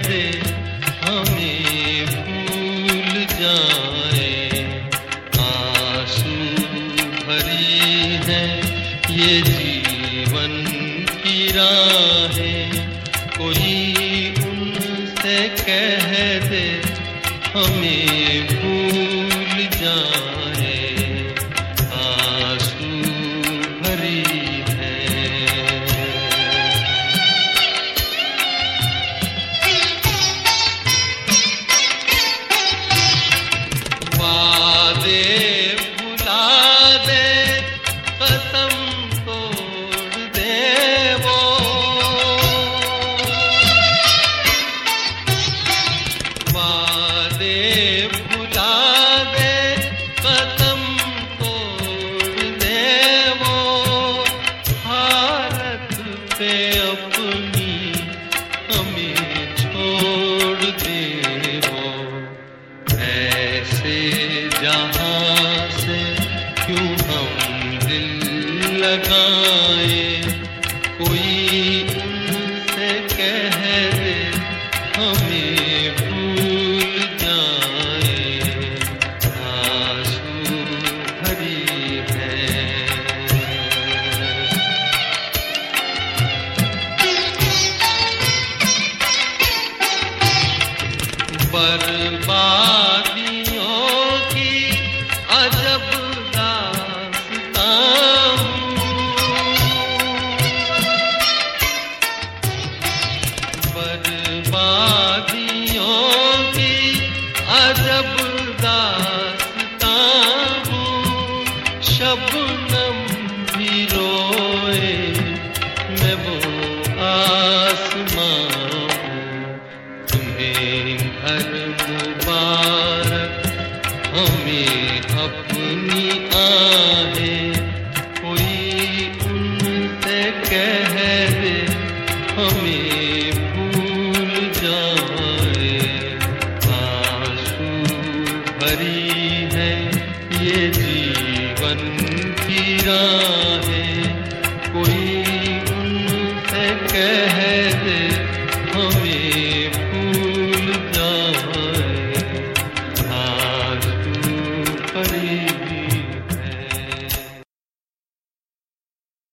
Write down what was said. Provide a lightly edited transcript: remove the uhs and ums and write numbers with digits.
दे हमें भूल जाए। आंसू भरी है ये जीवन की राहें, कोई उनसे कह दे हमें भूल जाए। आंसू भरी वादे भुला दे, कसम तोड़ दे वो। वादे भुला दे, कसम तोड़ दे वो। हालत पे अपनी हमें छोड़ दे वो। ऐसे जहां से क्यों हम दिल लगाए, कोई उनसे कह दे हमें भूल जाए। आंसू भरी है बर्बादियों की अजब दास्तां हूँ। बर्बादियों की अजब दास्तां हूँ। शबनम भी रोए मैं वो आसमां हूँ। तुम्हें घर मुबारक हमें अपनी आहें, कोई उनसे कह दे हमें भूल जाए। आंसू भरी है ये जीवन की राहें, कोई उनसे कह